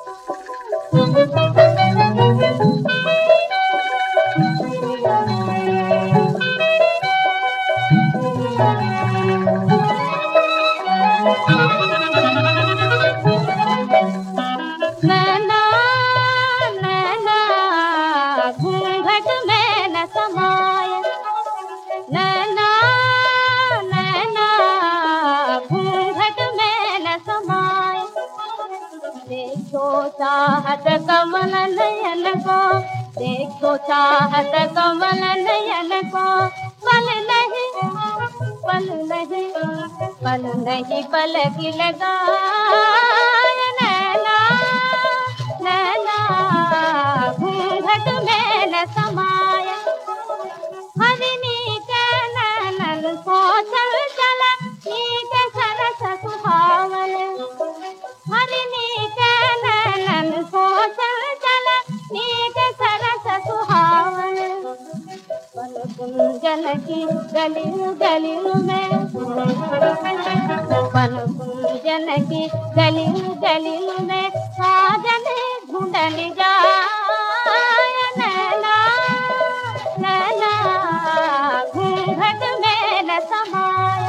नैना नैना घूंघट में न समाए, नैना नैना घूंघट में न समाए। देखो चाहत कमल नयन को, देखो चाहत कमल नयन को, पल नहीं पल नहीं पल नहीं पलक लगाए। नैना नैना घूंघट में न समाए। हरिणी के नैनन को चल चला नीक सरस सुहावल, हरिणी के नैनन को चल चला नीक सरस सुहावल। पल कुंजन की गलियों गलियों में, पल कुंजन की गलियों गलियों में साजन ढूंढन जाए। नैना नैना घूंघट में न समाए।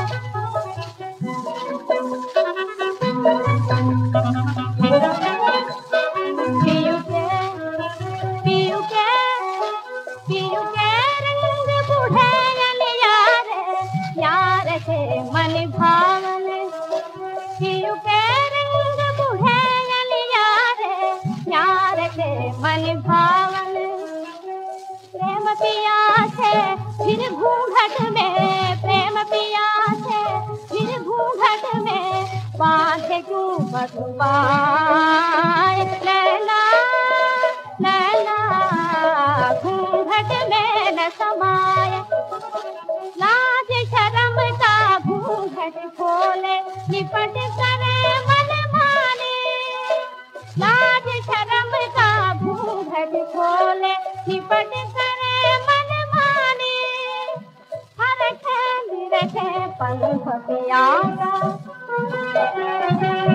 पियू के पियू के पियू के रंग बूढ़े यार यार के मन भावन। पियू के रंग बूढ़े यार यार के मन भावन। प्रेम पिया से फिर घूंघट में, प्रेम पिया से फिर घूंघट में बांधे क्यों बधुआए। नैना नैना घूंघट में न समाए। लाज शर्म का घूंघट खोले निपट करे मन माने, लाज शर्म का घूंघट खोले निपट करे मन माने। हर खेल रखे पंख प्यारा।